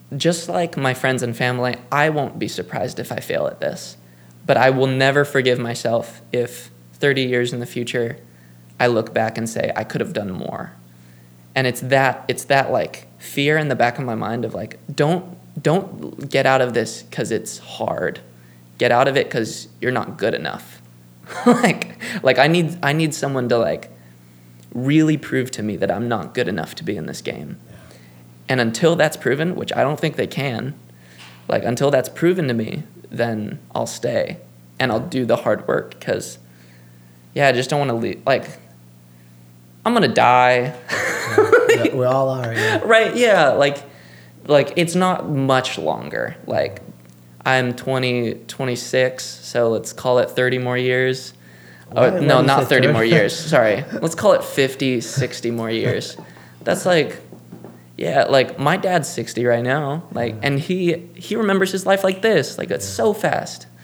just like my friends and family, I won't be surprised if I fail at this. But I will never forgive myself if 30 years in the future I look back and say I could have done more. And it's that like fear in the back of my mind of like, don't get out of this because it's hard. Get out of it because you're not good enough. like I need someone to like really prove to me that I'm not good enough to be in this game. Yeah. And until that's proven, which I don't think they can, like until that's proven to me, then I'll stay and I'll do the hard work because, I just don't want to leave. Like, I'm going to die. Yeah, we all are, yeah. Right, yeah. Like it's not much longer. Like, I'm 26, so let's call it 30 more years. Why No, you not say 30 more years. Sorry. Let's call it 50, 60 more years. That's like, like my dad's 60 right now. Like, and he remembers his life like this. Like, it's so fast.